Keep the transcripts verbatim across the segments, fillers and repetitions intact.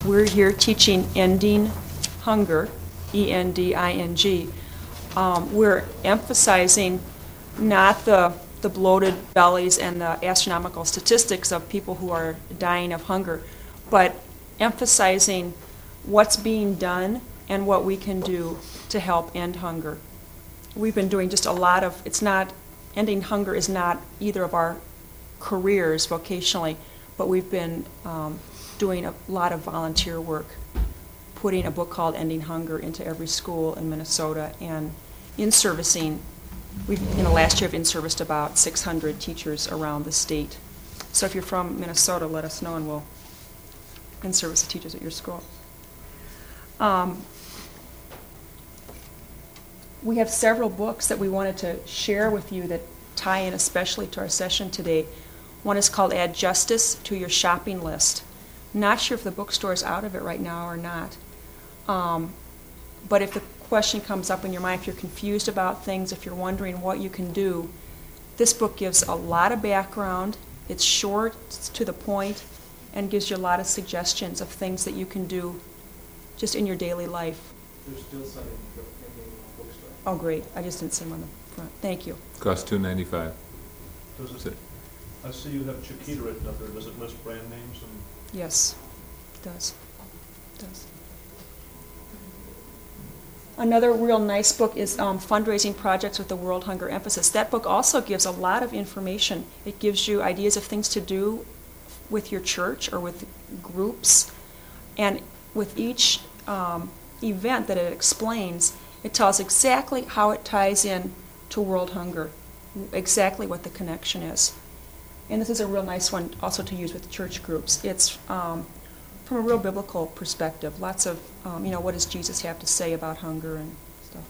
We're here teaching Ending Hunger, E N D I N G. Um, we're emphasizing not the, the bloated bellies and the astronomical statistics of people who are dying of hunger, but emphasizing what's being done and what we can do to help end hunger. We've been doing just a lot of, it's not, ending hunger is not either of our careers vocationally, but we've been um, doing a lot of volunteer work, putting a book called Ending Hunger into every school in Minnesota, and in-servicing, we've, in the last year, have in-serviced about six hundred teachers around the state. So if you're from Minnesota, let us know and we'll in-service the teachers at your school. Um, we have several books that we wanted to share with you that tie in especially to our session today. One is called Add Justice to Your Shopping List. Not sure if the bookstore is out of it right now or not. Um, but if the question comes up in your mind, if you're confused about things, if you're wondering what you can do, this book gives a lot of background. It's short, it's to the point, and gives you a lot of suggestions of things that you can do just in your daily life. There's still some in the bookstore. Oh, great. I just didn't see them on the front. Thank you. Cost two ninety-five. Does it, I see you have Chiquita written up there. Does it list brand names? And Yes, it does. It does. Another real nice book is um, Fundraising Projects with the World Hunger Emphasis. That book also gives a lot of information. It gives you ideas of things to do with your church or with groups. And with each um, event that it explains, it tells exactly how it ties in to world hunger, exactly what the connection is. And this is a real nice one also to use with church groups. It's um, from a real biblical perspective. Lots of, um, you know, what does Jesus have to say about hunger and stuff.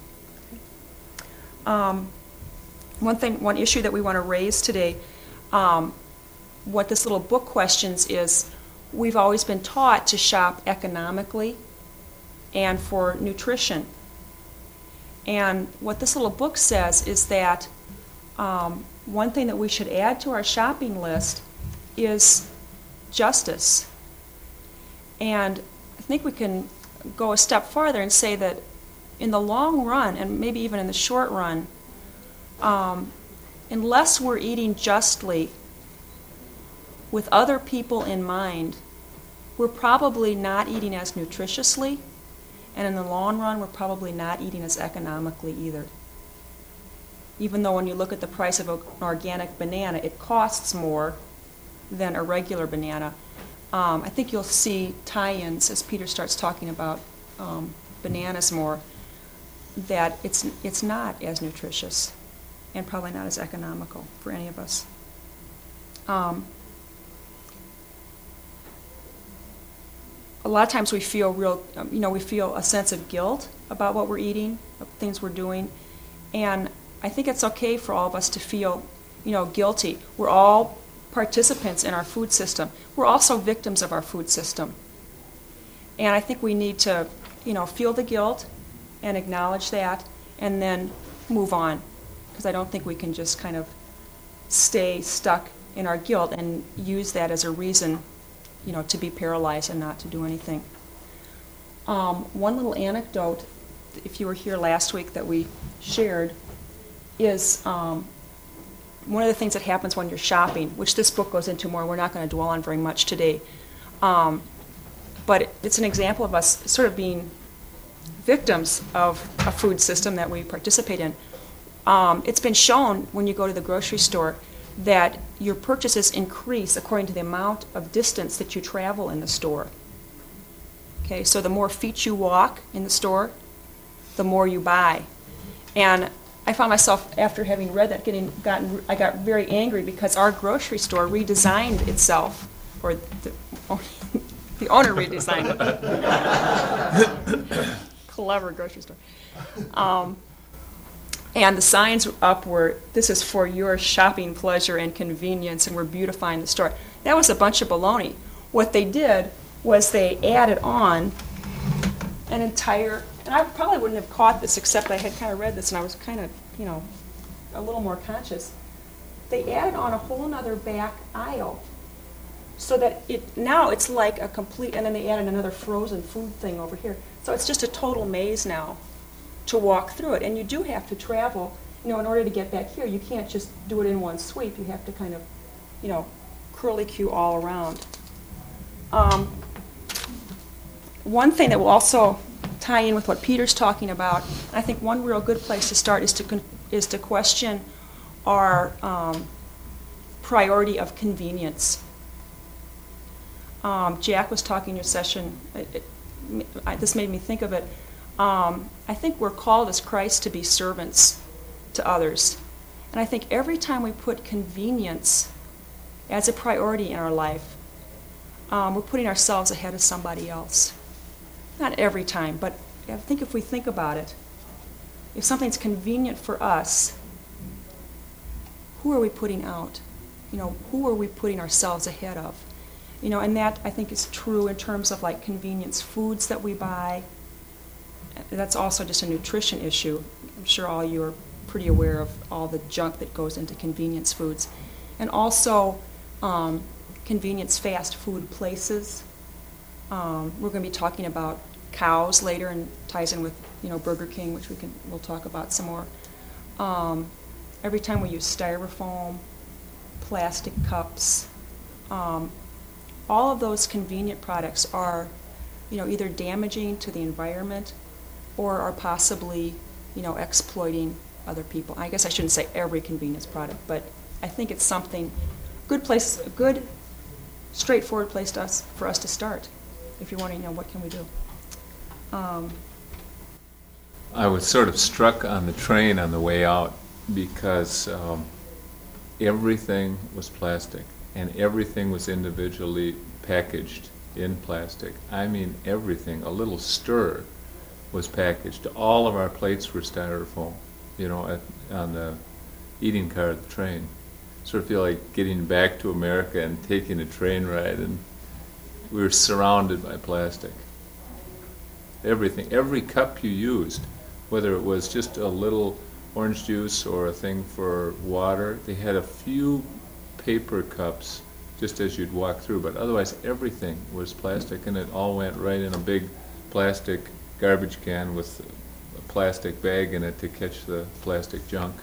Um, one thing, one issue that we want to raise today, um, what this little book questions is, we've always been taught to shop economically and for nutrition. And what this little book says is that um, one thing that we should add to our shopping list is justice. And I think we can go a step farther and say that in the long run, and maybe even in the short run, um, unless we're eating justly with other people in mind, we're probably not eating as nutritiously, and in the long run, we're probably not eating as economically either. Even though when you look at the price of an organic banana, it costs more than a regular banana. Um, I think you'll see tie-ins as Peter starts talking about um, bananas more, that it's it's not as nutritious and probably not as economical for any of us. Um, a lot of times we feel real, um, you know, we feel a sense of guilt about what we're eating, of things we're doing, and I think it's okay for all of us to feel, you know, guilty. We're all participants in our food system. We're also victims of our food system. And I think we need to, you know, feel the guilt and acknowledge that and then move on. Because I don't think we can just kind of stay stuck in our guilt and use that as a reason, you know, to be paralyzed and not to do anything. Um, one little anecdote, if you were here last week that we shared, is um, one of the things that happens when you're shopping, which this book goes into more. We're not going to dwell on very much today. Um, but it, it's an example of us sort of being victims of a food system that we participate in. Um, it's been shown when you go to the grocery store that your purchases increase according to the amount of distance that you travel in the store. Okay, so the more feet you walk in the store, the more you buy. And I found myself, after having read that, getting gotten I got very angry because our grocery store redesigned itself, or the, the owner redesigned it. Clever grocery store. Um, and the signs up were, "This is for your shopping pleasure and convenience, and we're beautifying the store." That was a bunch of baloney. What they did was they added on an entire, and I probably wouldn't have caught this except I had kind of read this and I was kind of, you know, a little more conscious. They added on a whole other back aisle so that it, now it's like a complete, and then they added another frozen food thing over here. So it's just a total maze now to walk through it. And you do have to travel, you know, in order to get back here. You can't just do it in one sweep. You have to kind of, you know, curlicue all around. Um, one thing that will also tie in with what Peter's talking about, I think one real good place to start is to con- is to question our um, priority of convenience. Um, Jack was talking in your session, it, it, I, this made me think of it. Um, I think we're called as Christ to be servants to others. And I think every time we put convenience as a priority in our life, um, we're putting ourselves ahead of somebody else. Not every time, but I think if we think about it, if something's convenient for us, who are we putting out? You know, who are we putting ourselves ahead of? You know, and that I think is true in terms of like convenience foods that we buy. That's also just a nutrition issue. I'm sure all you are pretty aware of all the junk that goes into convenience foods. And also um, convenience fast food places. Um, we're going to be talking about cows later, and ties in with, you know, Burger King, which we can we'll talk about some more. Um, every time we use styrofoam, plastic cups, um, all of those convenient products are, you know, either damaging to the environment or are possibly, you know, exploiting other people. I guess I shouldn't say every convenience product, but I think it's something good place, a good, straightforward place to us, for us to start. If you're wanting to know what can we do. Um, I was sort of struck on the train on the way out because um, everything was plastic and everything was individually packaged in plastic. I mean everything. A little stir was packaged. All of our plates were styrofoam, you know, at, on the eating car of the train. Sort of feel like getting back to America and taking a train ride, and we were surrounded by plastic. Everything, every cup you used, whether it was just a little orange juice or a thing for water, they had a few paper cups just as you'd walk through, but otherwise everything was plastic, and it all went right in a big plastic garbage can with a plastic bag in it to catch the plastic junk.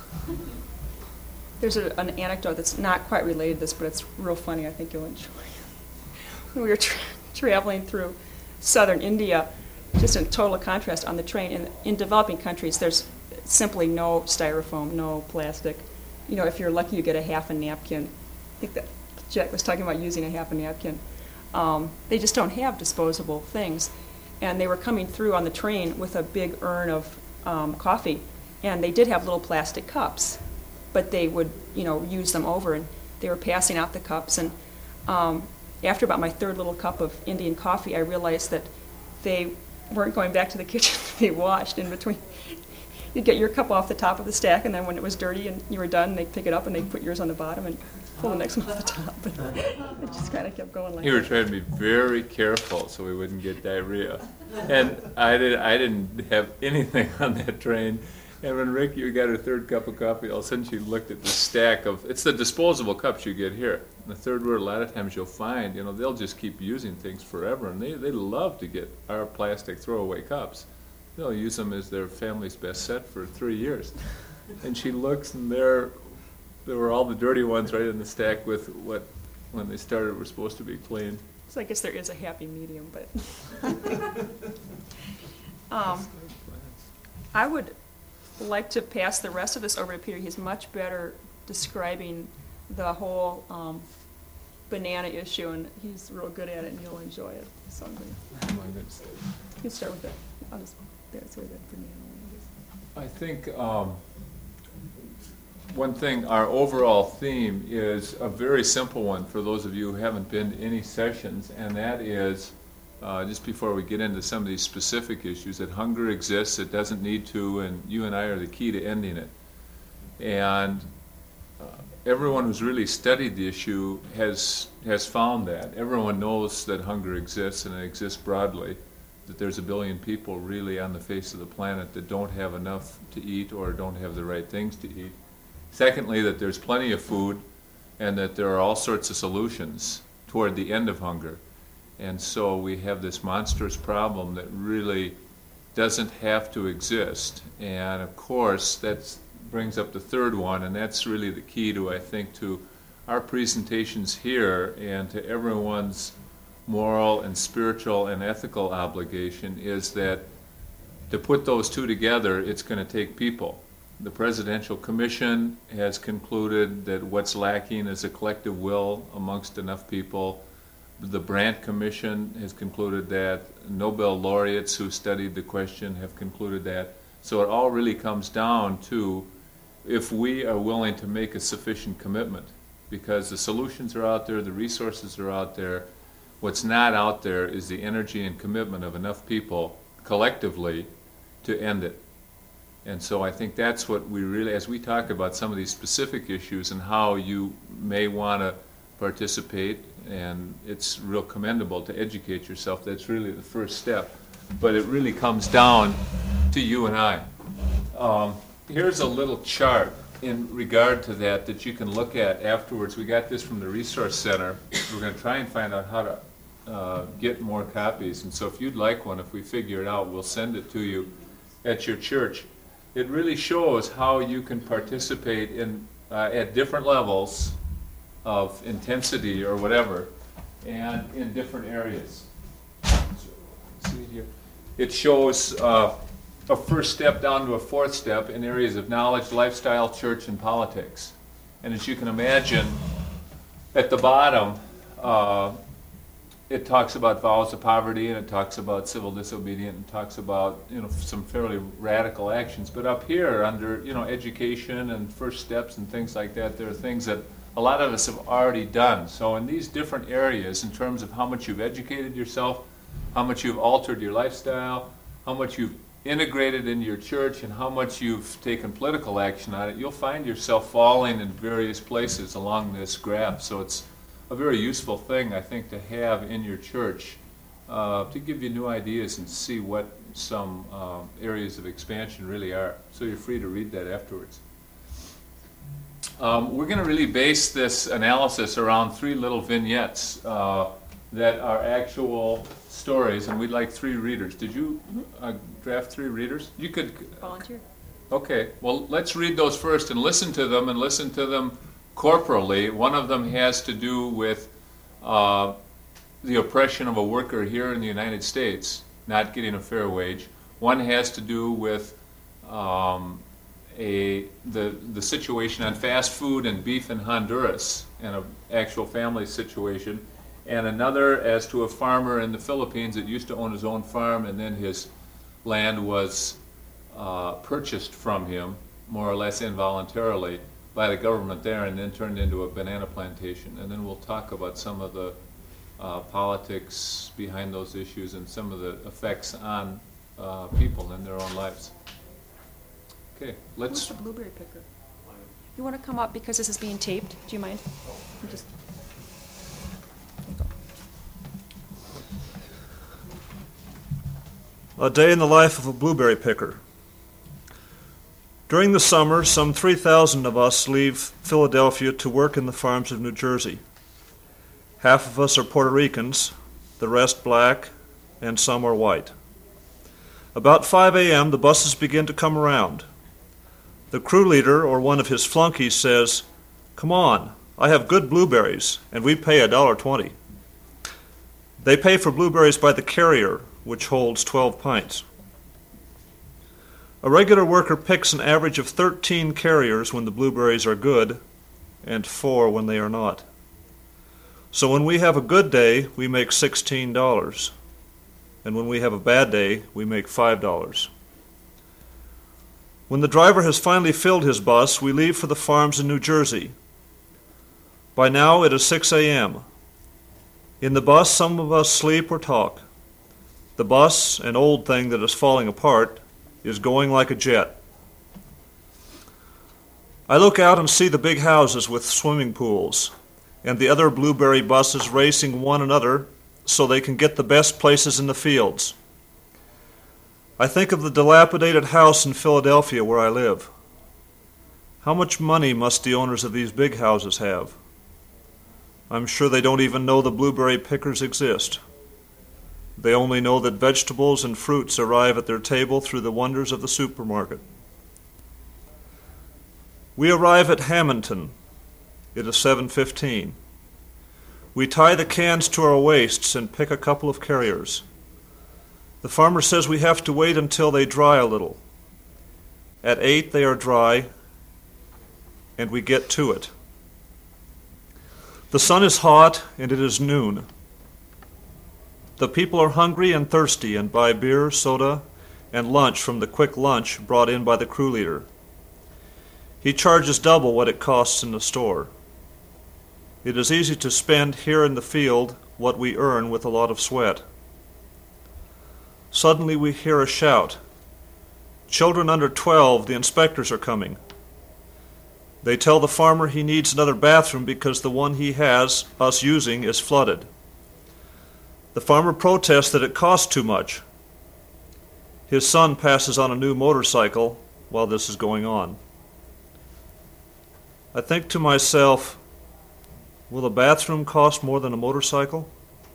There's a, an anecdote that's not quite related to this, but it's real funny. I think you'll enjoy. We were tra- traveling through southern India, just in total contrast on the train. In, in developing countries, there's simply no styrofoam, no plastic. You know, if you're lucky, you get a half a napkin. I think that Jack was talking about using a half a napkin. Um, they just don't have disposable things. And they were coming through on the train with a big urn of um, coffee, and they did have little plastic cups, but they would, you know, use them over, and they were passing out the cups. And um, after about my third little cup of Indian coffee, I realized that they weren't going back to the kitchen to be washed in between. You'd get your cup off the top of the stack, and then when it was dirty and you were done, they'd pick it up and they'd put yours on the bottom and pull the next one off the top. It just kind of kept going like that. You were trying to be very careful so we wouldn't get diarrhea. And I, did, I didn't have anything on that train. And when Ricky got her third cup of coffee, all of a sudden she looked at the stack of, it's the disposable cups you get here. And the third word, a lot of times you'll find, you know, they'll just keep using things forever. And they, they love to get our plastic throwaway cups. They'll use them as their family's best set for three years. And she looks, and there, there were all the dirty ones right in the stack with what, when they started, were supposed to be clean. So I guess there is a happy medium, but um, I would like to pass the rest of this over to Peter. He's much better describing the whole um, banana issue, and he's real good at it, and you'll enjoy it. So I'm gonna, you can start with that. I'll just, that's where that banana one is. I think um, one thing, our overall theme is a very simple one for those of you who haven't been to any sessions, and that is, uh, just before we get into some of these specific issues, that hunger exists, it doesn't need to, and you and I are the key to ending it. And uh, everyone who's really studied the issue has, has found that. Everyone knows that hunger exists, and it exists broadly, that there's a billion people really on the face of the planet that don't have enough to eat or don't have the right things to eat. Secondly, that there's plenty of food and that there are all sorts of solutions toward the end of hunger. And so we have this monstrous problem that really doesn't have to exist. And of course, that brings up the third one, and that's really the key to, I think, to our presentations here and to everyone's moral and spiritual and ethical obligation, is that to put those two together, it's going to take people. The Presidential Commission has concluded that what's lacking is a collective will amongst enough people. The Brandt Commission has concluded that. Nobel laureates who studied the question have concluded that. So it all really comes down to if we are willing to make a sufficient commitment, because the solutions are out there, the resources are out there. What's not out there is the energy and commitment of enough people collectively to end it. And so I think that's what we really, as we talk about some of these specific issues and how you may want to participate, and it's real commendable to educate yourself, that's really the first step. But it really comes down to you and I. Um, here's a little chart in regard to that that you can look at afterwards. We got this from the Resource Center. We're going to try and find out how to uh, get more copies. And so if you'd like one, if we figure it out, we'll send it to you at your church. It really shows how you can participate in uh, at different levels of intensity or whatever, and in different areas. So, see here. It shows uh, a first step down to a fourth step in areas of knowledge, lifestyle, church, and politics. And as you can imagine, at the bottom, uh, it talks about vows of poverty, and it talks about civil disobedience, and talks about, you know, some fairly radical actions. But up here, under, you know, education and first steps and things like that, there are things that a lot of us have already done. So in these different areas, in terms of how much you've educated yourself, how much you've altered your lifestyle, how much you've integrated into your church, and how much you've taken political action on it, you'll find yourself falling in various places along this graph. So it's a very useful thing, I think, to have in your church uh, to give you new ideas and see what some uh, areas of expansion really are. So you're free to read that afterwards. Um, we're going to really base this analysis around three little vignettes uh, that are actual stories, and we'd like three readers. Did you uh, draft three readers? You could Volunteer. Okay, well, let's read those first and listen to them, and listen to them corporally. One of them has to do with uh, the oppression of a worker here in the United States, not getting a fair wage. One has to do with um, a the the situation on fast food and beef in Honduras, and an actual family situation. And another as to a farmer in the Philippines that used to own his own farm, and then his land was uh, purchased from him, more or less involuntarily, by the government there, and then turned into a banana plantation. And then we'll talk about some of the uh, politics behind those issues and some of the effects on uh, people in their own lives. Okay, Who's let's... the blueberry picker? You want to come up because this is being taped? Do you mind? You just... A day in the life of a blueberry picker. During the summer, some three thousand of us leave Philadelphia to work in the farms of New Jersey. Half of us are Puerto Ricans, the rest black, and some are white. About five a.m., the buses begin to come around. The crew leader, or one of his flunkies, says, "Come on, I have good blueberries, and we pay a dollar twenty." They pay for blueberries by the carrier, which holds twelve pints. A regular worker picks an average of thirteen carriers when the blueberries are good, and four when they are not. So when we have a good day, we make sixteen dollars, and when we have a bad day, we make five dollars. When the driver has finally filled his bus, we leave for the farms in New Jersey. By now it is six a.m. In the bus, some of us sleep or talk. The bus, an old thing that is falling apart, is going like a jet. I look out and see the big houses with swimming pools, and the other blueberry buses racing one another so they can get the best places in the fields. I think of the dilapidated house in Philadelphia where I live. How much money must the owners of these big houses have? I'm sure they don't even know the blueberry pickers exist. They only know that vegetables and fruits arrive at their table through the wonders of the supermarket. We arrive at Hamilton. It is seven fifteen. We tie the cans to our waists and pick a couple of carriers. The farmer says we have to wait until they dry a little. At eight they are dry, and we get to it. The sun is hot, and it is noon. The people are hungry and thirsty and buy beer, soda, and lunch from the quick lunch brought in by the crew leader. He charges double what it costs in the store. It is easy to spend here in the field what we earn with a lot of sweat. Suddenly we hear a shout. Children under twelve, the inspectors are coming. They tell the farmer he needs another bathroom because the one he has us using is flooded. The farmer protests that it costs too much. His son passes on a new motorcycle while this is going on. I think to myself, will a bathroom cost more than a motorcycle?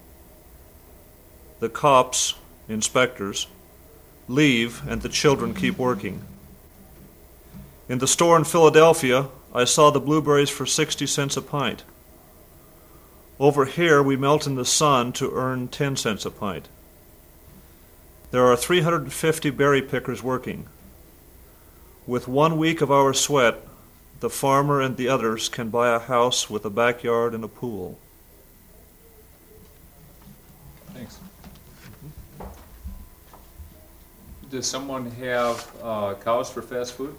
The cops, inspectors, leave and the children keep working. In the store in Philadelphia, I saw the blueberries for sixty cents a pint. Over here, we melt in the sun to earn ten cents a pint. There are three hundred fifty berry pickers working. With one week of our sweat, the farmer and the others can buy a house with a backyard and a pool. Thanks. Does someone have uh, cows for fast food?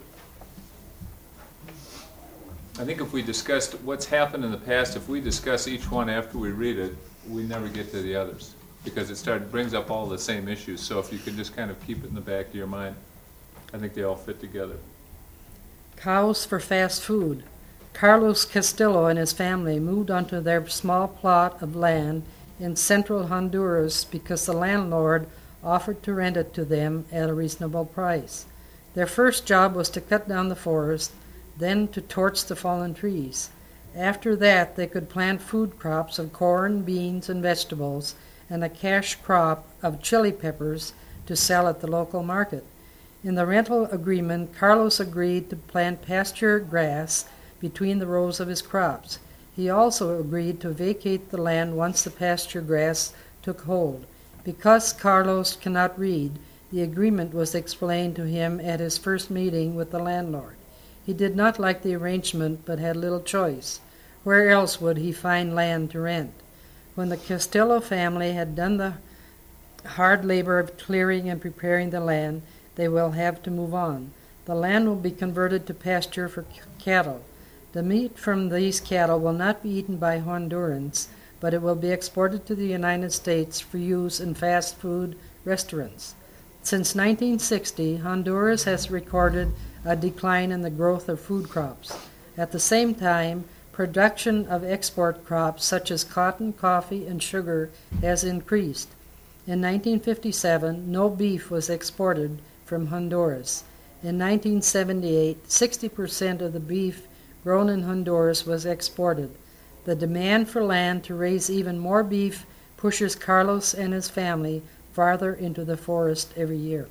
I think if we discussed what's happened in the past, if we discuss each one after we read it, we never get to the others because it started brings up all the same issues. So if you could just kind of keep it in the back of your mind, I think they all fit together. Cows for fast food. Carlos Castillo and his family moved onto their small plot of land in central Honduras because the landlord offered to rent it to them at a reasonable price. Their first job was to cut down the forest, then to torch the fallen trees. After that, they could plant food crops of corn, beans, and vegetables, and a cash crop of chili peppers to sell at the local market. In the rental agreement, Carlos agreed to plant pasture grass between the rows of his crops. He also agreed to vacate the land once the pasture grass took hold. Because Carlos cannot read, the agreement was explained to him at his first meeting with the landlord. He did not like the arrangement, but had little choice. Where else would he find land to rent? When the Castillo family had done the hard labor of clearing and preparing the land, they will have to move on. The land will be converted to pasture for c- cattle. The meat from these cattle will not be eaten by Hondurans, but it will be exported to the United States for use in fast food restaurants. Since nineteen sixty, Honduras has recorded a decline in the growth of food crops. At the same time, production of export crops such as cotton, coffee, and sugar has increased. In nineteen fifty-seven, no beef was exported from Honduras. In nineteen seventy-eight, sixty percent of the beef grown in Honduras was exported. The demand for land to raise even more beef pushes Carlos and his family farther into the forest every year.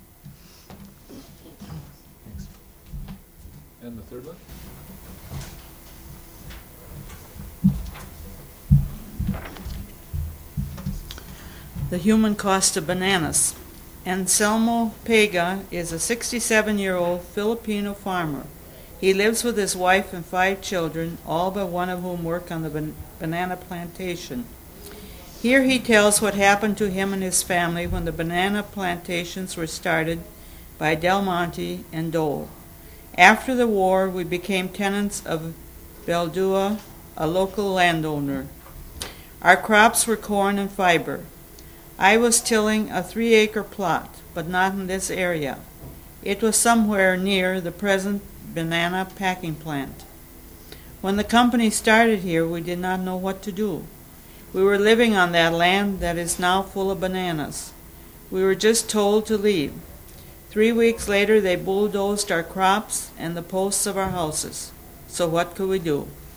Thanks. And the third one? The human cost of bananas. Anselmo Pega is a sixty-seven-year-old Filipino farmer. He lives with his wife and five children, all but one of whom work on the ban- banana plantation. Here he tells what happened to him and his family when the banana plantations were started by Del Monte and Dole. After the war, we became tenants of Beldua, a local landowner. Our crops were corn and fiber. I was tilling a three-acre plot, but not in this area. It was somewhere near the present banana packing plant. When the company started here, we did not know what to do. We were living on that land that is now full of bananas. We were just told to leave. Three weeks later, they bulldozed our crops and the posts of our houses. So what could we do?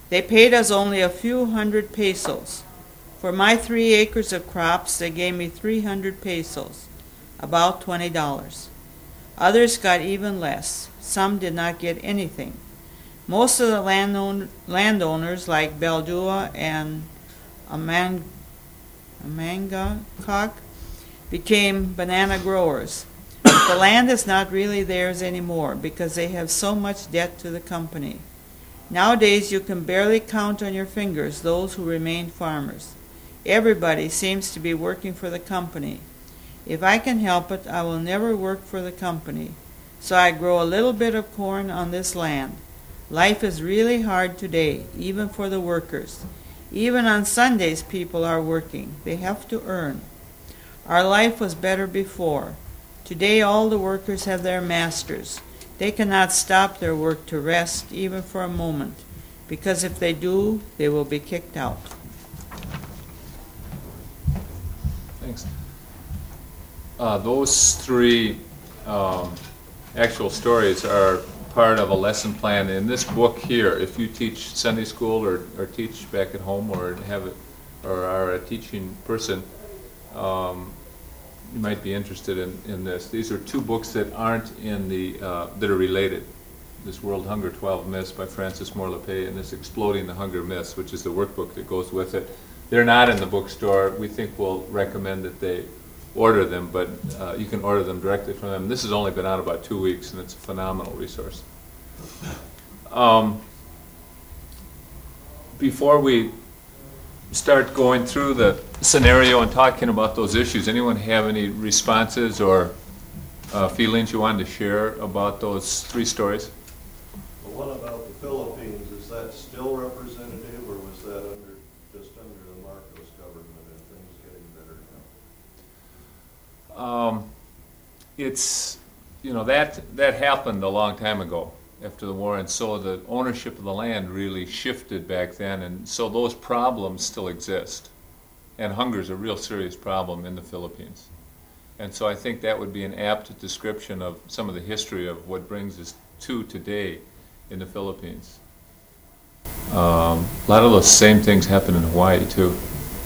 They paid us only a few hundred pesos. For my three acres of crops, they gave me three hundred pesos, about twenty dollars. Others got even less. Some did not get anything. Most of the landown- landowners, like Beldua and Amang- Amangakok, became banana growers. But the land is not really theirs anymore because they have so much debt to the company. Nowadays, you can barely count on your fingers those who remain farmers. Everybody seems to be working for the company. If I can help it, I will never work for the company. So I grow a little bit of corn on this land. Life is really hard today, even for the workers. Even on Sundays, people are working. They have to earn. Our life was better before. Today, all the workers have their masters. They cannot stop their work to rest, even for a moment, because if they do, they will be kicked out. Thanks. Uh, those three um, actual stories are part of a lesson plan in this book here. If you teach Sunday school or, or teach back at home or have it, or are a teaching person, um, you might be interested in, in this. These are two books that aren't in the, uh, that are related. This World Hunger twelve Myths by Francis Moore Lappé and this Exploding the Hunger Myths, which is the workbook that goes with it. They're not in the bookstore. We think we'll recommend that they order them, but uh, you can order them directly from them. This has only been out about two weeks, and it's a phenomenal resource. Um, before we start going through the scenario and talking about those issues, anyone have any responses or uh, feelings you wanted to share about those three stories? The one about the Philippines, is that still representative, or was that under just under the Marcos government and things getting better now? Um, it's, you know, that that happened a long time ago after the war, and so the ownership of the land really shifted back then, and so those problems still exist. And hunger is a real serious problem in the Philippines. And so I think that would be an apt description of some of the history of what brings us to today in the Philippines. Um, a lot of those same things happen in Hawaii, too.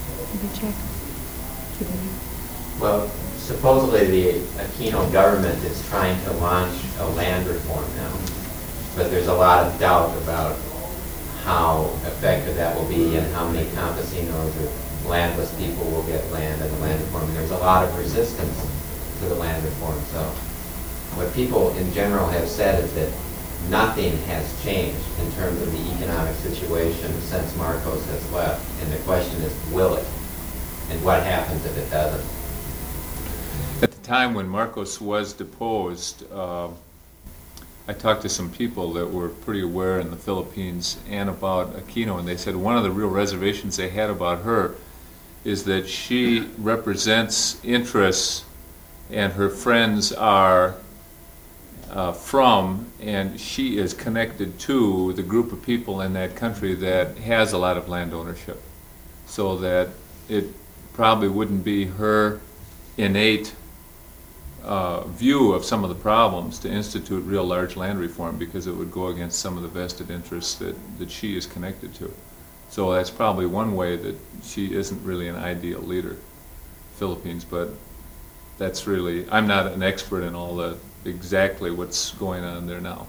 Well, supposedly the Aquino government is trying to launch a land reform now, but there's a lot of doubt about how effective that will be and how many campesinos or landless people will get land in the land reform. And there's a lot of resistance to the land reform. So what people in general have said is that nothing has changed in terms of the economic situation since Marcos has left. And the question is, will it? And what happens if it doesn't? At the time when Marcos was deposed, uh, I talked to some people that were pretty aware in the Philippines and about Aquino, and they said one of the real reservations they had about her is that she represents interests and her friends are uh, from, and she is connected to the group of people in that country that has a lot of land ownership, so that it probably wouldn't be her innate uh, view of some of the problems to institute real large land reform, because it would go against some of the vested interests that, that she is connected to. So that's probably one way that she isn't really an ideal leader, Philippines, but that's really, I'm not an expert in all the, exactly what's going on there now.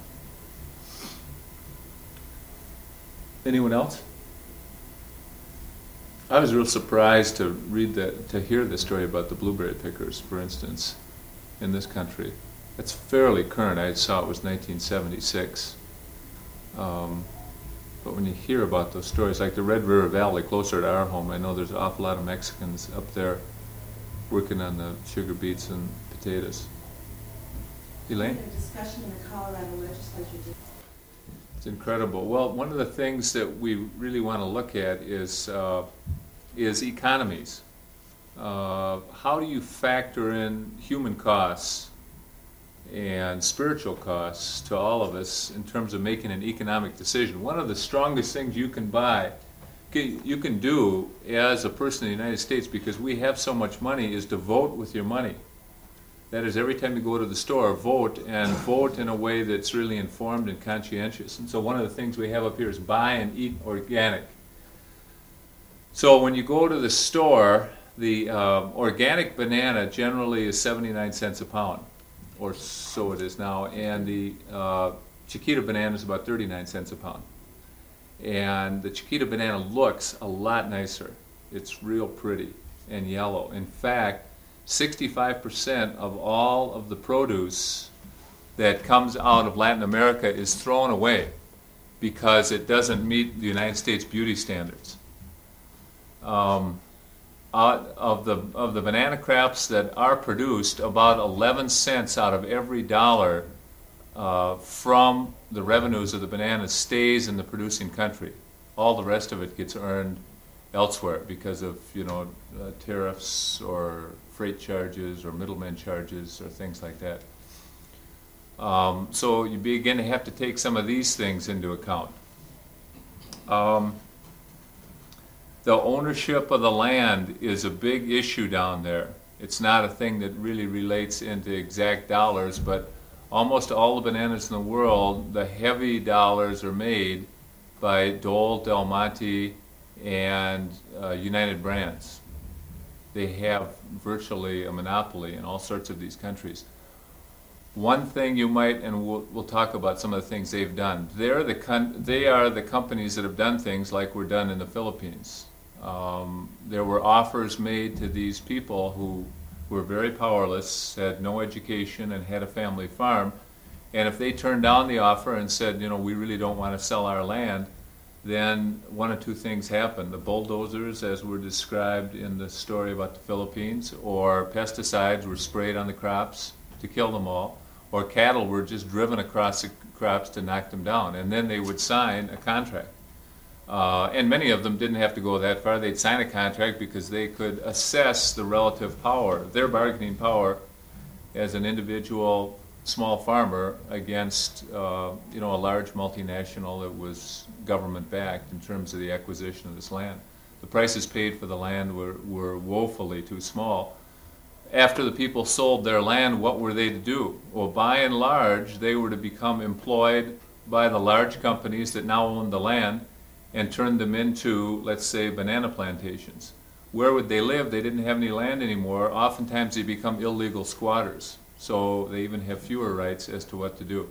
Anyone else? I was real surprised to read that, to hear the story about the blueberry pickers, for instance, in this country. It's fairly current. I saw it was nineteen seventy-six. Um, but when you hear about those stories, like the Red River Valley, closer to our home, I know there's an awful lot of Mexicans up there working on the sugar beets and potatoes. Elaine? Discussion in the Colorado legislature. It's incredible. Well, one of the things that we really want to look at is uh, is economies. Uh, how do you factor in human costs and spiritual costs to all of us in terms of making an economic decision? One of the strongest things you can buy, you can do as a person in the United States, because we have so much money, is to vote with your money. That is, every time you go to the store, vote, and vote in a way that's really informed and conscientious. And so one of the things we have up here is buy and eat organic. So when you go to the store, the uh, organic banana generally is seventy-nine cents a pound, or so it is now, and the uh, Chiquita banana is about thirty-nine cents a pound. And the Chiquita banana looks a lot nicer. It's real pretty and yellow. In fact, sixty-five percent of all of the produce that comes out of Latin America is thrown away because it doesn't meet the United States beauty standards. Um, out of the of the banana crops that are produced, about eleven cents out of every dollar uh, from the revenues of the banana stays in the producing country. All the rest of it gets earned elsewhere because of, you know, uh, tariffs or freight charges or middleman charges or things like that. Um, so you begin to have to take some of these things into account. Um, the ownership of the land is a big issue down there. It's not a thing that really relates into exact dollars, but almost all the bananas in the world, the heavy dollars are made by Dole, Del Monte, and uh, United Brands. They have virtually a monopoly in all sorts of these countries. One thing you might, and we'll, we'll talk about some of the things they've done. They're the con- they are the companies that have done things like were done in the Philippines. Um, there were offers made to these people who were very powerless, had no education, and had a family farm. And if they turned down the offer and said, you know, we really don't want to sell our land, then one of two things happened. The bulldozers, as were described in the story about the Philippines, or pesticides were sprayed on the crops to kill them all, or cattle were just driven across the crops to knock them down. And then they would sign a contract. Uh, and many of them didn't have to go that far. They'd sign a contract because they could assess the relative power, their bargaining power as an individual small farmer against uh, you know, a large multinational that was government-backed in terms of the acquisition of this land. The prices paid for the land were, were woefully too small. After the people sold their land, what were they to do? Well, by and large, they were to become employed by the large companies that now owned the land and turned them into, let's say, banana plantations. Where would they live? They didn't have any land anymore. Oftentimes they become illegal squatters, so they even have fewer rights as to what to do.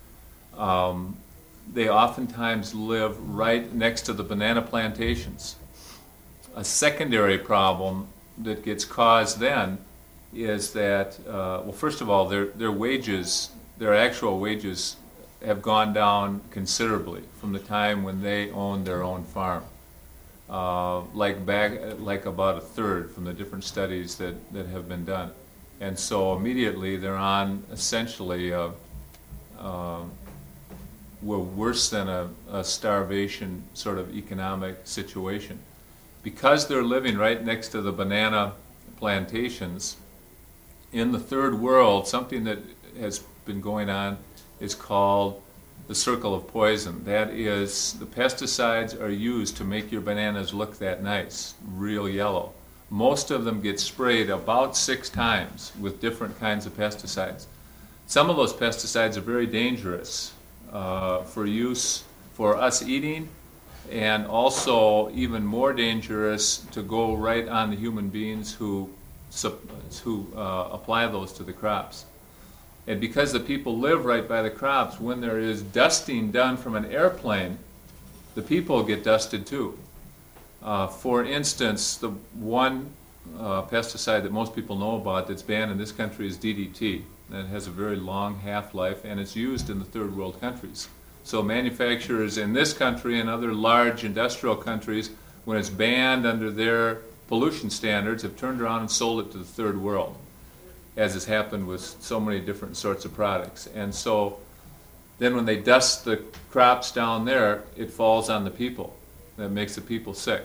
Um, they oftentimes live right next to the banana plantations. A secondary problem that gets caused then is that, uh, well, first of all, their, their wages, their actual wages have gone down considerably from the time when they owned their own farm. Uh, like back, like about a third from the different studies that, that have been done. And so immediately they're on essentially a, uh, we're worse than a, a starvation sort of economic situation. Because they're living right next to the banana plantations, in the third world, something that has been going on is called the circle of poison. That is, the pesticides are used to make your bananas look that nice, real yellow. Most of them get sprayed about six times with different kinds of pesticides. Some of those pesticides are very dangerous uh, for use for us eating, and also even more dangerous to go right on the human beings who, who uh, apply those to the crops. And because the people live right by the crops, when there is dusting done from an airplane, the people get dusted too. Uh, for instance, the one uh, pesticide that most people know about that's banned in this country is D D T. And it has a very long half-life, and it's used in the third world countries. So manufacturers in this country and other large industrial countries, when it's banned under their pollution standards, have turned around and sold it to the third world, as has happened with so many different sorts of products. And so then when they dust the crops down there, it falls on the people. That makes the people sick.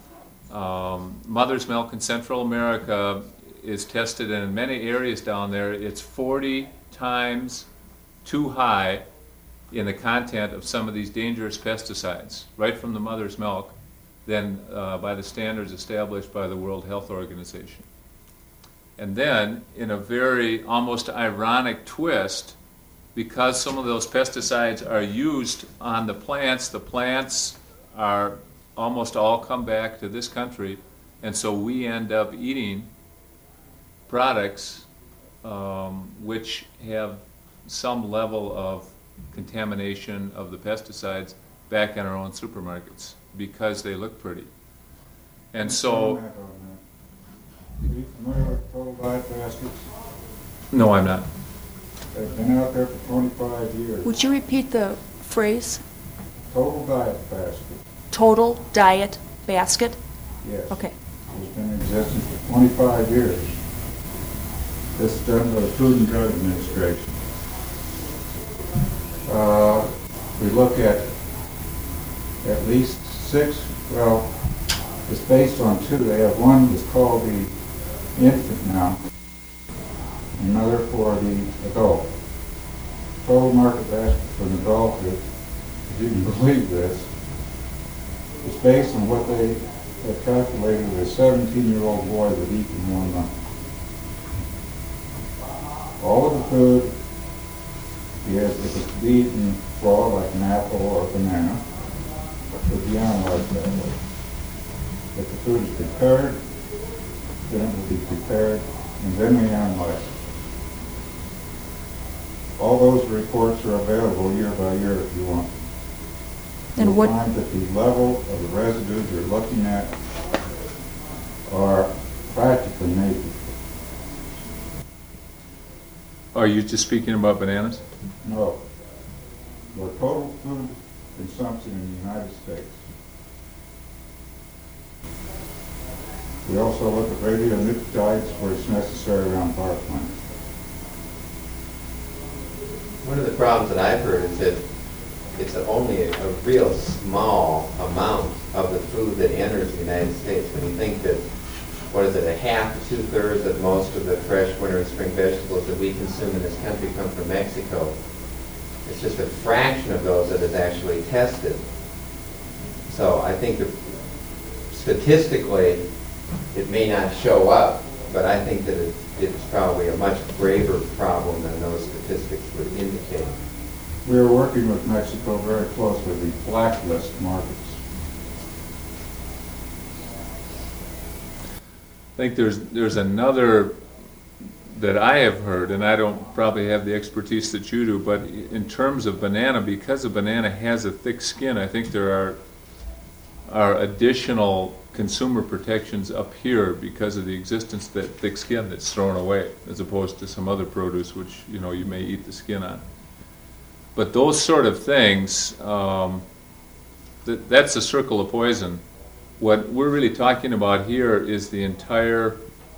Um, mother's milk in Central America is tested, and in many areas down there, it's forty times too high in the content of some of these dangerous pesticides, right from the mother's milk, than uh, by the standards established by the World Health Organization. And then, in a very almost ironic twist, because some of those pesticides are used on the plants, the plants are almost all come back to this country, and so we end up eating products um, which have some level of contamination of the pesticides back in our own supermarkets because they look pretty. And so, Are you familiar with Total Diet Baskets? no, I'm not. They've been out there for twenty-five years. Would you repeat the phrase, Total Diet Basket, total diet basket? yes. Okay. It's been in existence for twenty-five years. This is done by the Food and Drug Administration. Uh, we look at at least six, well, it's based on two. They have one that's called the infant now, another for the adult. Total market basket for an adult, if if you can believe this, is based on what they have calculated a seventeen-year-old boy would eat in one month. All of the food, yes, if it's to be eaten raw, like an apple or a banana, would be analyzed that way. If the food is prepared, then it will be prepared, and then we analyze it. All those reports are available year by year if you want. And You'll what- find that the level of the residues you're looking at are practically naked. Are you just speaking about bananas? No. The total food consumption in the United States. We also look at radionuclides where it's necessary around power plants. One of the problems that I've heard is that it's only a, a real small amount of the food that enters the United States. When you think that, what is it, a half to two-thirds of most of the fresh winter and spring vegetables that we consume in this country come from Mexico, it's just a fraction of those that is actually tested. So I think that statistically, it may not show up, but I think that it, it's probably a much graver problem than those statistics would indicate. We are working with Mexico very closely, the blacklist markets. I think there's there's another that I have heard, and I don't probably have the expertise that you do, but in terms of banana, because a banana has a thick skin, I think there are are additional consumer protections up here because of the existence of that thick skin that's thrown away, as opposed to some other produce which, you know, you may eat the skin on. But those sort of things, um, th- that's a circle of poison. What we're really talking about here is the entire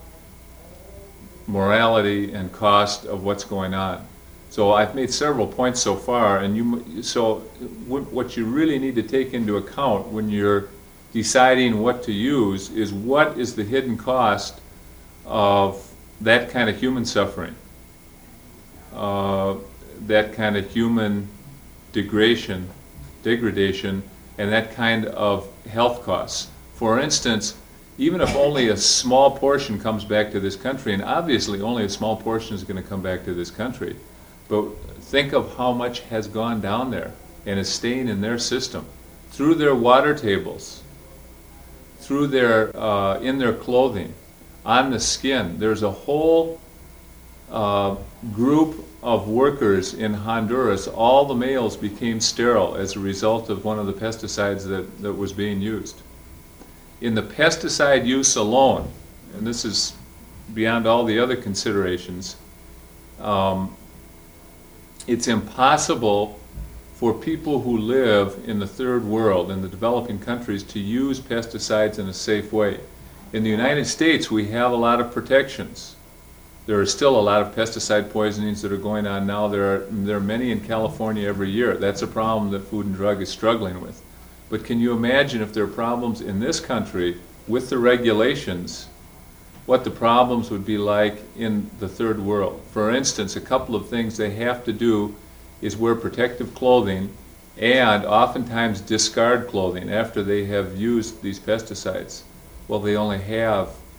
morality and cost of what's going on. So I've made several points so far, and you. So w- what you really need to take into account when you're deciding what to use is what is the hidden cost of that kind of human suffering, uh, that kind of human degradation, degradation, and that kind of health costs. For instance, even if only a small portion comes back to this country, and obviously only a small portion is going to come back to this country, but think of how much has gone down there and is staying in their system through their water tables, through their uh, in their clothing, on the skin. There's a whole uh, group of workers in Honduras. All the males became sterile as a result of one of the pesticides that, that was being used. In the pesticide use alone, and this is beyond all the other considerations, um, it's impossible for people who live in the third world, in the developing countries, to use pesticides in a safe way. In the United States, we have a lot of protections. There are still a lot of pesticide poisonings that are going on now. There are, there are many in California every year. That's a problem that Food and Drug is struggling with. But can you imagine if there are problems in this country with the regulations, what the problems would be like in the third world? For instance, a couple of things they have to do is wear protective clothing and oftentimes discard clothing after they have used these pesticides. Well, they only have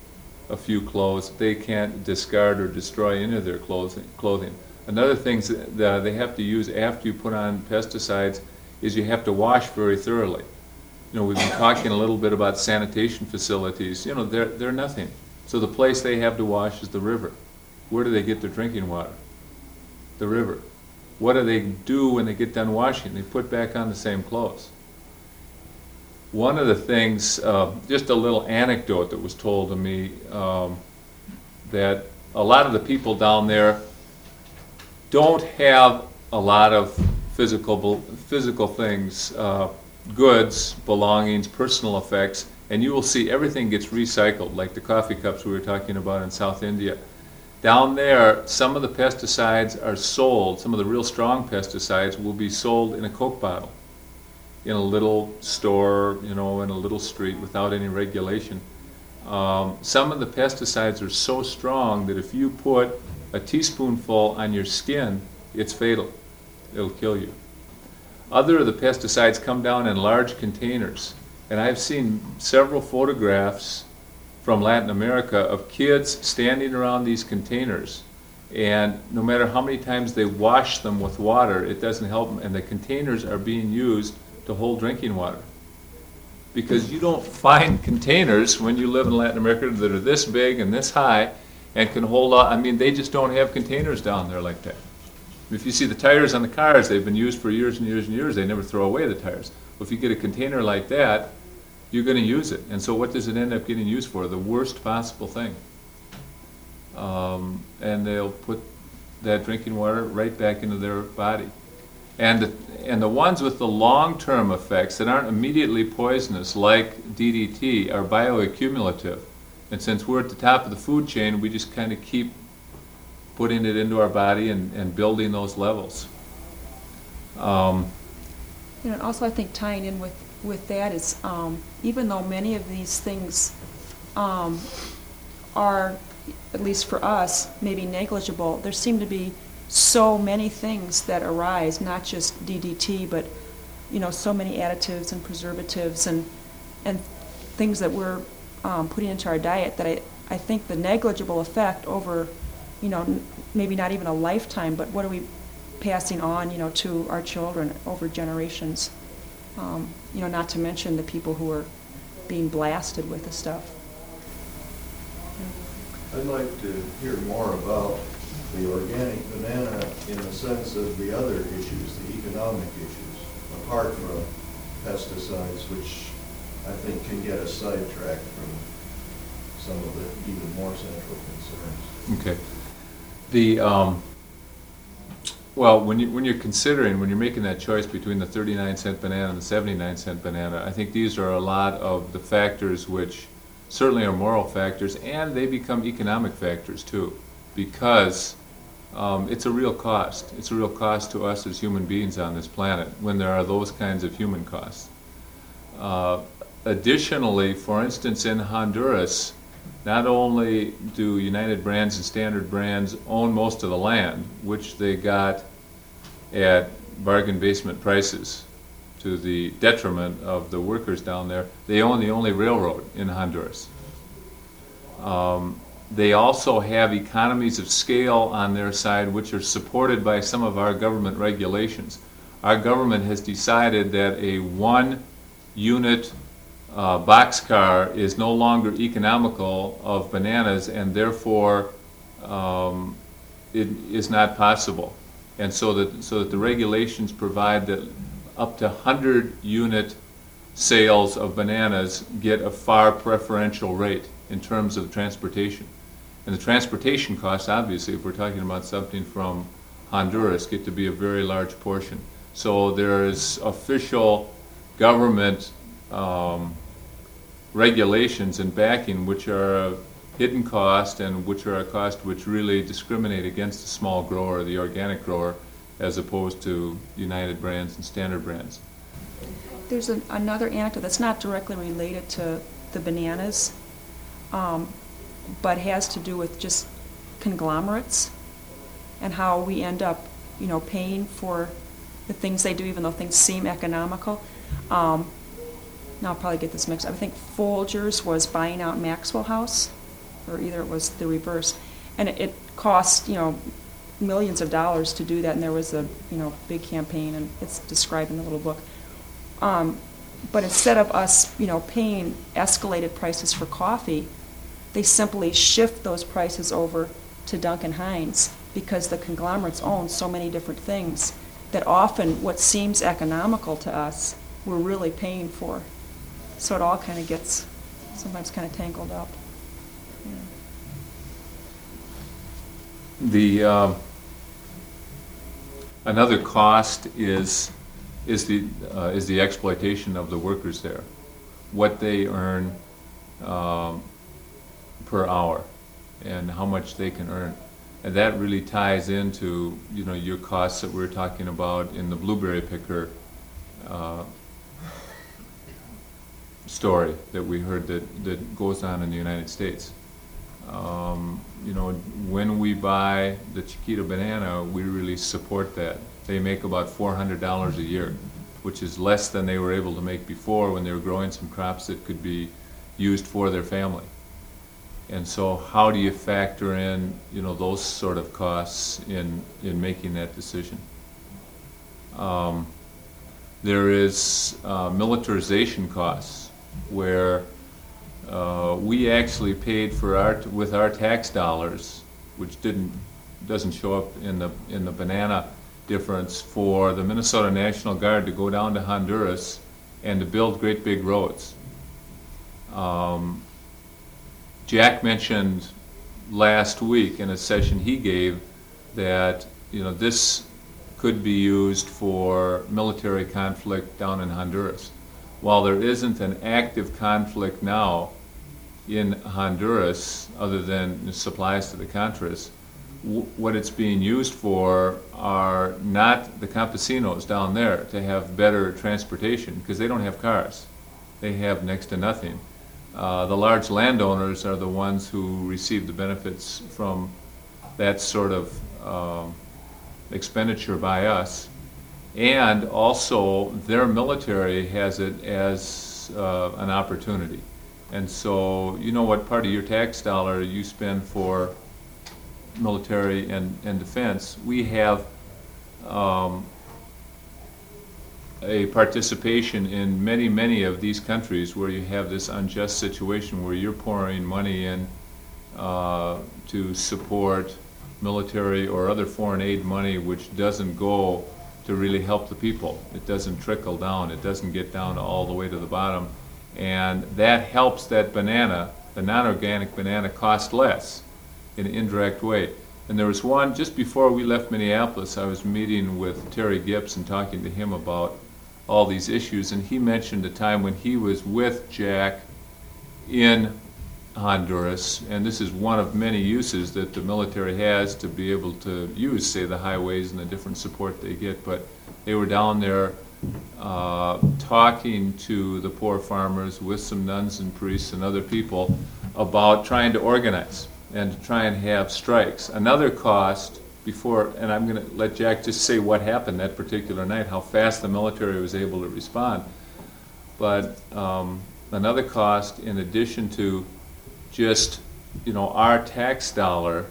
a few clothes. They can't discard or destroy any of their clothing. clothing. Another thing that they have to use after you put on pesticides is you have to wash very thoroughly. You know, we've been talking a little bit about sanitation facilities. You know, they're, they're nothing. So the place they have to wash is the river. Where do they get their drinking water? The river. What do they do when they get done washing? They put back on the same clothes. One of the things, uh, just a little anecdote that was told to me, um, that a lot of the people down there don't have a lot of physical physical things, uh, goods, belongings, personal effects, and you will see everything gets recycled, like the coffee cups we were talking about in South India. Down there, some of the pesticides are sold, some of the real strong pesticides will be sold in a Coke bottle, in a little store, you know, in a little street without any regulation. Um, some of the pesticides are so strong that if you put a teaspoonful on your skin, it's fatal. It'll kill you. Other of the pesticides come down in large containers, and I've seen several photographs from Latin America of kids standing around these containers, and no matter how many times they wash them with water, it doesn't help them, and the containers are being used to hold drinking water. Because you don't find containers when you live in Latin America that are this big and this high and can hold on. I mean, they just don't have containers down there like that. If you see the tires on the cars, they've been used for years and years and years. They never throw away the tires. Well, if you get a container like that, you're going to use it. And so what does it end up getting used for? The worst possible thing. Um, and they'll put that drinking water right back into their body. And the, and the ones with the long-term effects that aren't immediately poisonous, like D D T, are bioaccumulative. And since we're at the top of the food chain, we just kind of keep putting it into our body and, and building those levels. Um, You know, and also I think tying in with, with that is, um, even though many of these things um, are, at least for us, maybe negligible, there seem to be so many things that arise, not just D D T, but, you know, so many additives and preservatives and and things that we're um, putting into our diet that I, I think the negligible effect over, you know, n- maybe not even a lifetime, but what are we passing on, you know, to our children over generations? Um, you know, not to mention the people who are being blasted with the stuff. I'd like to hear more about the organic banana in the sense of the other issues, the economic issues, apart from pesticides, which I think can get us sidetracked from some of the even more central concerns. Okay. The um, well, when you when you're considering when you're making that choice between the thirty-nine cent banana and the seventy-nine cent banana, I think these are a lot of the factors which certainly are moral factors, and they become economic factors too, because um, it's a real cost. It's a real cost to us as human beings on this planet when there are those kinds of human costs. Uh, additionally, for instance, in Honduras, not only do United Brands and Standard Brands own most of the land, which they got at bargain basement prices to the detriment of the workers down there, they own the only railroad in Honduras. Um, they also have economies of scale on their side, which are supported by some of our government regulations. Our government has decided that a one-unit Uh, boxcar is no longer economical of bananas, and therefore um, it is not possible. And so that so that the regulations provide that up to one hundred unit sales of bananas get a far preferential rate in terms of transportation. And the transportation costs, obviously, if we're talking about something from Honduras, get to be a very large portion. So there is official government um, regulations and backing which are a hidden cost and which are a cost which really discriminate against the small grower, the organic grower, as opposed to United Brands and Standard Brands. There's an, another anecdote that's not directly related to the bananas, um, but has to do with just conglomerates and how we end up, you know, paying for the things they do, even though things seem economical. Um, now I'll probably get this mixed up. I think Folgers was buying out Maxwell House, or either it was the reverse. And it, it cost, you know, millions of dollars to do that, and there was a, you know, big campaign, and it's described in the little book. Um, but instead of us, you know, paying escalated prices for coffee, they simply shift those prices over to Duncan Hines because the conglomerates own so many different things that often what seems economical to us, we're really paying for. So it all kind of gets sometimes kind of tangled up. Yeah. The, um, another cost is, is the, uh, is the exploitation of the workers there. What they earn um, per hour and how much they can earn. And that really ties into, you know, your costs that we're talking about in the blueberry picker uh, story that we heard that, that goes on in the United States. Um, you know, when we buy the Chiquita banana, we really support that. They make about four hundred dollars a year, which is less than they were able to make before when they were growing some crops that could be used for their family. And so how do you factor in, you know, those sort of costs in, in making that decision? Um, there is uh, militarization costs where uh, we actually paid for our, with our tax dollars, which didn't, doesn't show up in the, in the banana difference, for the Minnesota National Guard to go down to Honduras and to build great big roads. Um, Jack mentioned last week in a session he gave that, you know, this could be used for military conflict down in Honduras. While there isn't an active conflict now in Honduras other than supplies to the Contras, w what it's being used for are not the campesinos down there to have better transportation, because they don't have cars. They have next to nothing. Uh, the large landowners are the ones who receive the benefits from that sort of um, expenditure by us. And also, their military has it as uh, an opportunity. And so, you know what part of your tax dollar you spend for military and, and defense. We have um, a participation in many, many of these countries where you have this unjust situation where you're pouring money in uh, to support military or other foreign aid money which doesn't go to really help the people. It doesn't trickle down. It doesn't get down all the way to the bottom. And that helps that banana, the non-organic banana, cost less in an indirect way. And there was one, just before we left Minneapolis, I was meeting with Terry Gibbs and talking to him about all these issues, and he mentioned a time when he was with Jack in Honduras, and this is one of many uses that the military has to be able to use, say, the highways and the different support they get, but they were down there uh, talking to the poor farmers with some nuns and priests and other people about trying to organize and to try and have strikes. Another cost before, and I'm going to let Jack just say what happened that particular night, how fast the military was able to respond. But um, another cost, in addition to just, you know, our tax dollar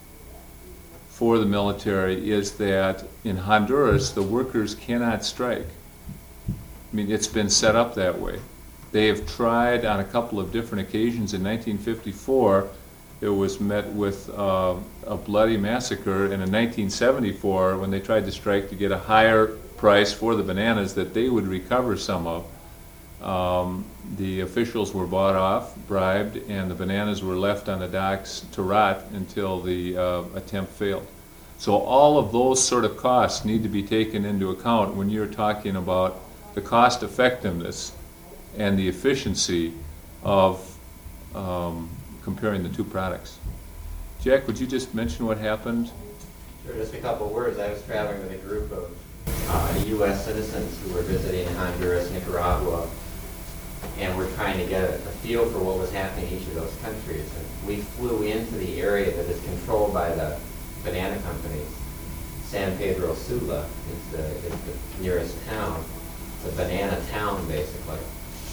for the military, is that in Honduras the workers cannot strike. I mean, it's been set up that way. They have tried on a couple of different occasions. In nineteen fifty-four, it was met with uh, a bloody massacre, and in nineteen seventy-four, when they tried to strike to get a higher price for the bananas that they would recover some of, um, the officials were bought off, bribed, and the bananas were left on the docks to rot until the uh, attempt failed. So all of those sort of costs need to be taken into account when you're talking about the cost effectiveness and the efficiency of um, comparing the two products. Jack, would you just mention what happened? Sure, just a couple of words. I was traveling with a group of uh, U S citizens who were visiting Honduras, Nicaragua, and we're trying to get a, a feel for what was happening in each of those countries. And we flew into the area that is controlled by the banana companies. San Pedro Sula is the, is the nearest town. It's a banana town, basically.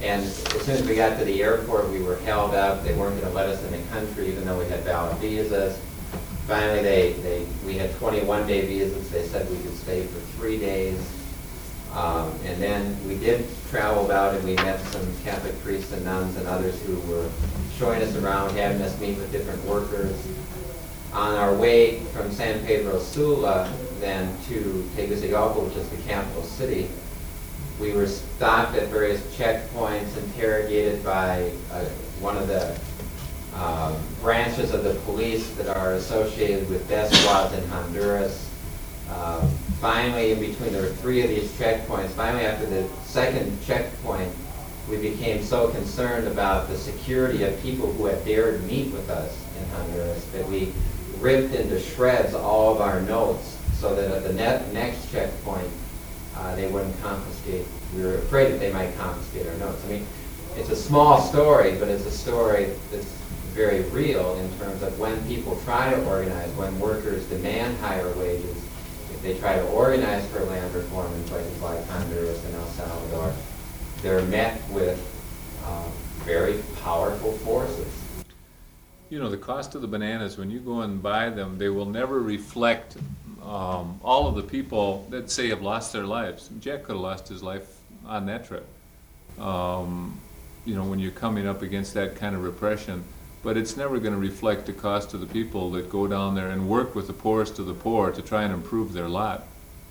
And as soon as we got to the airport, we were held up. They weren't going to let us in the country, even though we had valid visas. Finally, they, they we had twenty-one day visas. They said we could stay for three days. Um, and then we did travel about, and we met some Catholic priests and nuns and others who were showing us around, having us meet with different workers. On our way from San Pedro Sula then to Tegucigalpa, which is the capital city, we were stopped at various checkpoints, interrogated by uh, one of the uh, branches of the police that are associated with death squads in Honduras. Uh, finally, in between, there were three of these checkpoints. Finally, after the second checkpoint, we became so concerned about the security of people who had dared meet with us in Honduras that we ripped into shreds all of our notes so that at the net, next checkpoint, uh, they wouldn't confiscate. We were afraid that they might confiscate our notes. I mean, it's a small story, but it's a story that's very real in terms of when people try to organize, when workers demand higher wages, if they try to organize for land reform in places like Honduras and El Salvador, they're met with uh, very powerful forces. You know, the cost of the bananas, when you go and buy them, they will never reflect um, all of the people that say have lost their lives. Jack could have lost his life on that trip. Um, you know, when you're coming up against that kind of repression, but it's never going to reflect the cost of the people that go down there and work with the poorest of the poor to try and improve their lot.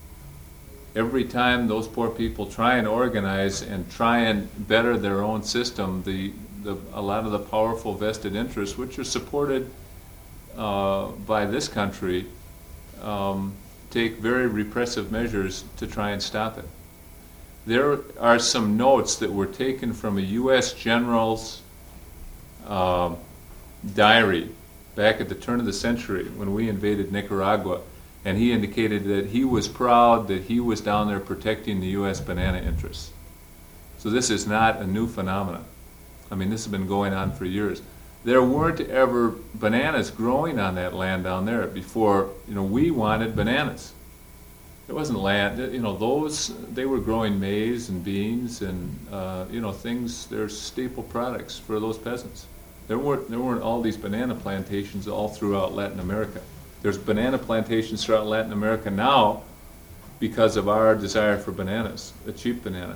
Every time those poor people try and organize and try and better their own system, the, the a lot of the powerful vested interests, which are supported uh, by this country, um, take very repressive measures to try and stop it. There are some notes that were taken from a U S general's uh, diary back at the turn of the century when we invaded Nicaragua, and he indicated that he was proud that he was down there protecting the U S banana interests. So this is not a new phenomenon. I mean, this has been going on for years. There weren't ever bananas growing on that land down there before, you know, we wanted bananas. There wasn't land, you know, those, they were growing maize and beans and, uh, you know, things, they're staple products for those peasants. There weren't, there weren't all these banana plantations all throughout Latin America. There's banana plantations throughout Latin America now because of our desire for bananas, a cheap banana.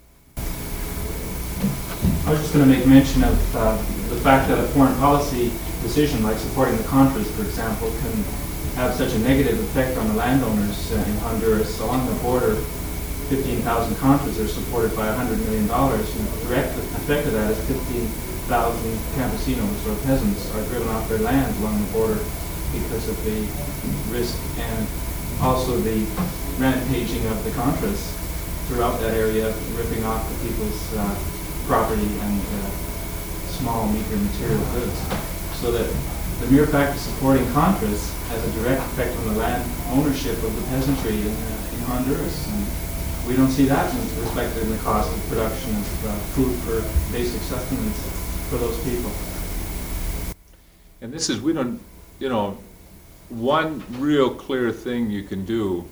I was just going to make mention of uh, the fact that a foreign policy decision like supporting the Contras, for example, can have such a negative effect on the landowners uh, in Honduras. Along the border, fifteen thousand Contras are supported by one hundred million dollars, and the direct effect of that is fifteen thousand campesinos or peasants are driven off their lands along the border because of the risk and also the rampaging of the Contras throughout that area, ripping off the people's uh, property and uh, small, meager material goods. So that the mere fact of supporting Contras has a direct effect on the land ownership of the peasantry in, uh, in Honduras. And we don't see that reflected in the cost of production of uh, food for basic sustenance for those people. And this is, we don't, you know, one real clear thing you can do,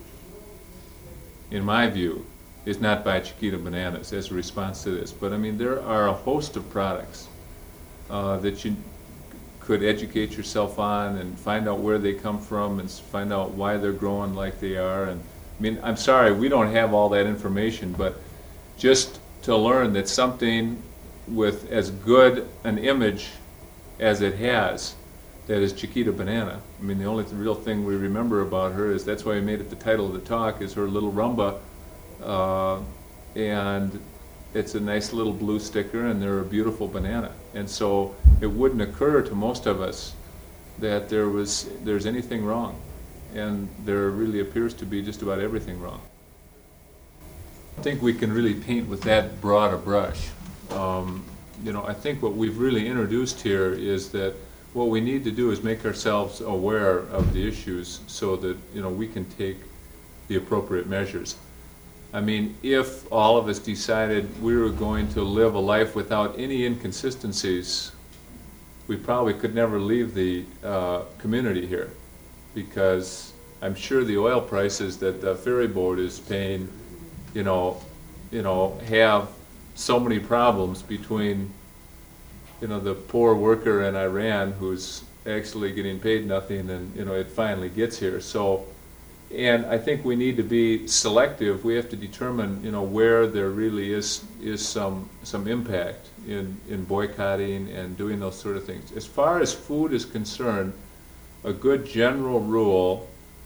in my view, is not buy Chiquita bananas as a response to this. But I mean, there are a host of products uh, that you could educate yourself on and find out where they come from and find out why they're growing like they are. And I mean, I'm sorry, we don't have all that information, but just to learn that something with as good an image as it has, that is Chiquita banana. I mean, the only real thing we remember about her is, that's why we made it the title of the talk, is her little rumba. Uh, and it's a nice little blue sticker, and they're a beautiful banana. And so it wouldn't occur to most of us that there was there's anything wrong, and there really appears to be just about everything wrong. I think we can really paint with that broad a brush. Um, you know, I think what we've really introduced here is that what we need to do is make ourselves aware of the issues so that, you know, we can take the appropriate measures. I mean, if all of us decided we were going to live a life without any inconsistencies, we probably could never leave the uh, community here, because I'm sure the oil prices that the ferry boat is paying, you know, you know, have so many problems between, you know, the poor worker in Iran who's actually getting paid nothing, and, you know, it finally gets here. So, and I think we need to be selective. We have to determine, you know, where there really is is some some impact in, in boycotting and doing those sort of things. As far as food is concerned, a good general rule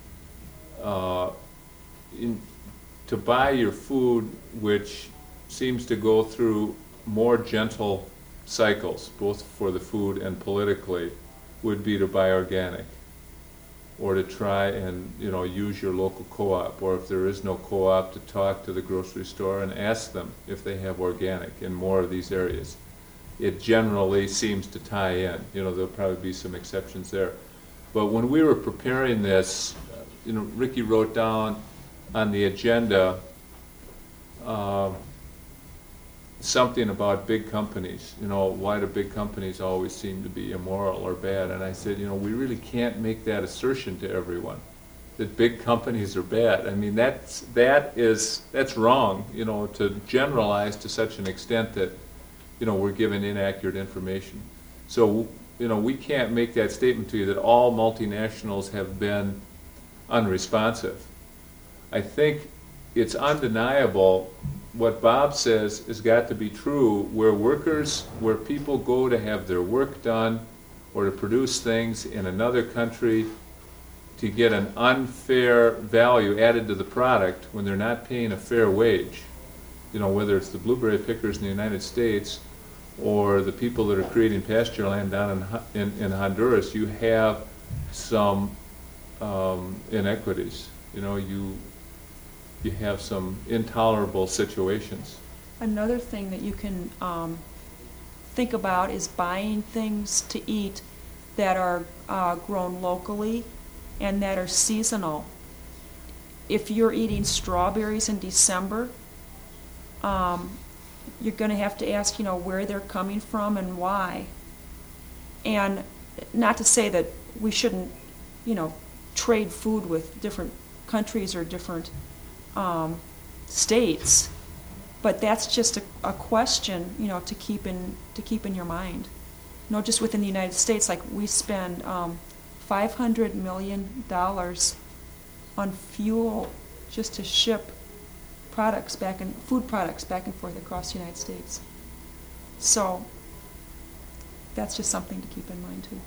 uh, in, to buy your food which seems to go through more gentle cycles, both for the food and politically, would be to buy organic, or to try and, you know, use your local co-op, or if there is no co-op, to talk to the grocery store and ask them if they have organic in more of these areas. It generally seems to tie in. You know, there'll probably be some exceptions there. But when we were preparing this, you know, Ricky wrote down on the agenda uh, something about big companies. You know, why do big companies always seem to be immoral or bad? And I said, you know, we really can't make that assertion to everyone, that big companies are bad. I mean, that's that is that's wrong. You know, to generalize to such an extent that, you know, we're given inaccurate information. So, you know, we can't make that statement to you that all multinationals have been unresponsive. I think it's undeniable. What Bob says has got to be true, where workers, where people go to have their work done or to produce things in another country to get an unfair value added to the product when they're not paying a fair wage. You know, whether it's the blueberry pickers in the United States or the people that are creating pasture land down in, in, in Honduras, you have some um, inequities. You know, you you have some intolerable situations. Another thing that you can um, think about is buying things to eat that are uh, grown locally and that are seasonal. If you're eating strawberries in December, um, you're going to have to ask, you know, where they're coming from and why. And not to say that we shouldn't, you know, trade food with different countries or different um, states, but that's just a, a question, you know, to keep in to keep in your mind. You know, just within the United States, like we spend um, five hundred million dollars on fuel just to ship products back and food products back and forth across the United States. So that's just something to keep in mind too.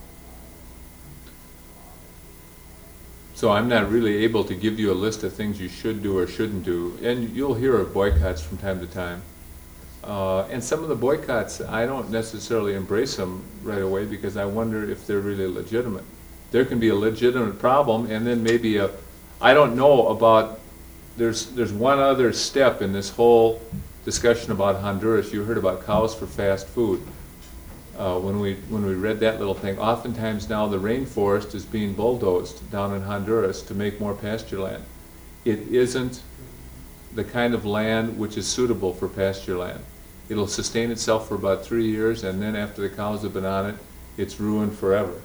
So I'm not really able to give you a list of things you should do or shouldn't do. And you'll hear of boycotts from time to time. Uh, and some of the boycotts, I don't necessarily embrace them right away because I wonder if they're really legitimate. There can be a legitimate problem, and then maybe a, I don't know about, there's, there's one other step in this whole discussion about Honduras. You heard about cows for fast food. Uh, when we when we read that little thing, oftentimes now the rainforest is being bulldozed down in Honduras to make more pasture land. It isn't the kind of land which is suitable for pasture land. It'll sustain itself for about three years, and then after the cows have been on it, it's ruined forever.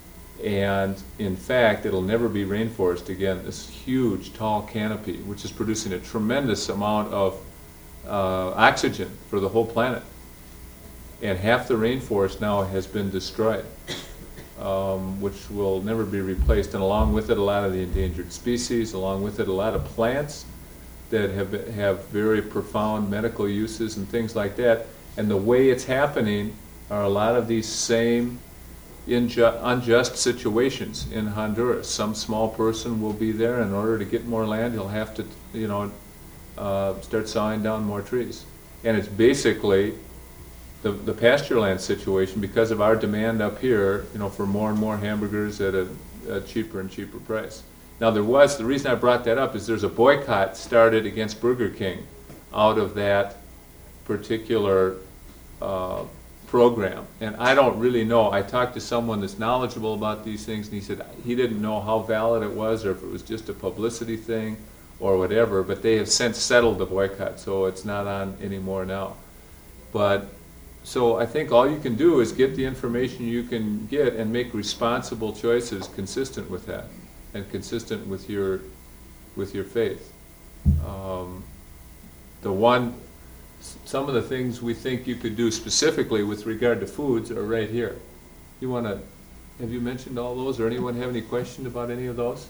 And in fact, it'll never be rainforest again. This huge, tall canopy, which is producing a tremendous amount of uh, oxygen for the whole planet. And half the rainforest now has been destroyed, um, which will never be replaced. And along with it, a lot of the endangered species, along with it, a lot of plants that have, have very profound medical uses and things like that. And the way it's happening are a lot of these same inju- unjust situations in Honduras. Some small person will be there, in order to get more land, he'll have to, you know, uh, start sawing down more trees. And it's basically The, the pasture land situation, because of our demand up here, you know, for more and more hamburgers at a, a cheaper and cheaper price. Now there was, the reason I brought that up is there's a boycott started against Burger King out of that particular uh, program. And I don't really know. I talked to someone that's knowledgeable about these things, and he said he didn't know how valid it was or if it was just a publicity thing or whatever, but they have since settled the boycott, so it's not on anymore now. But so I think all you can do is get the information you can get and make responsible choices consistent with that and consistent with your with your faith. Um, the one s- some of the things we think you could do specifically with regard to foods are right here. You want to, have you mentioned all those, or anyone have any question about any of those?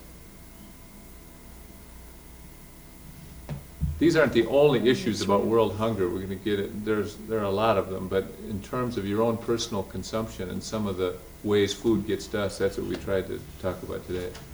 These aren't the only issues about world hunger. We're going to get it. There's there are a lot of them, but in terms of your own personal consumption and some of the ways food gets to us, that's what we tried to talk about today.